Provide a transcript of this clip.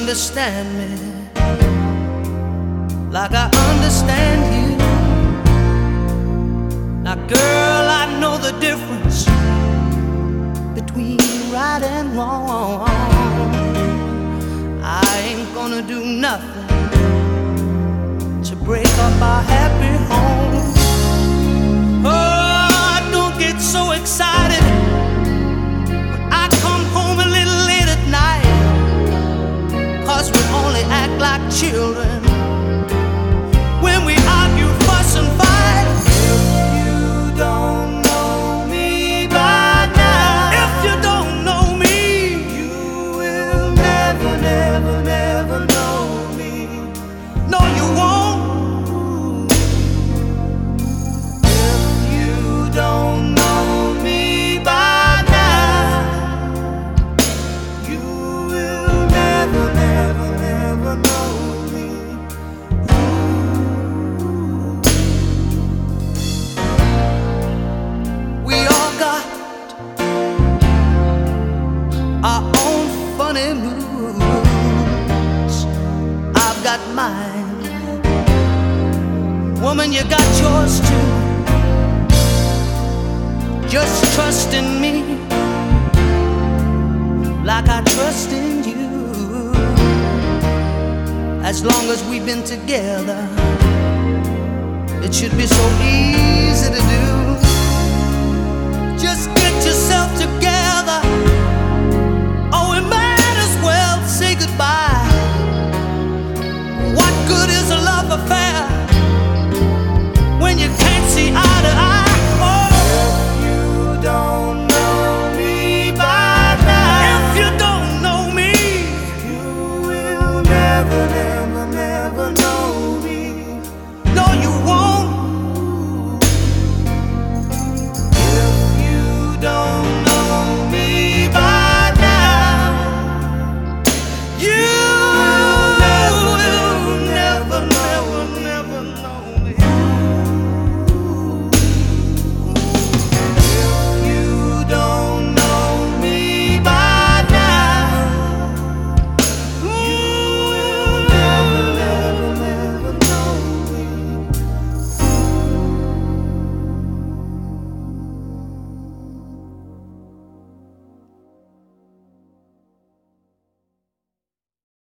understand me like I understand you. Now girl, I know the difference between right and wrong. I ain't gonna do nothing to break up our happy home. Oh, don't get so excited when I come home a little late at night, 'cause we only act like children when we argue, fuss and fight. If you don't know me by now, if you don't know me, you will never, never, never know me. No, you won't. If you don't know me by now, you will never, never, never know me. We all got our own funny moods. I've got mine. Woman, you got yours too. Just trust in me like I trust in you. As long as we've been together, it should be so easy to do. Just get yourself together.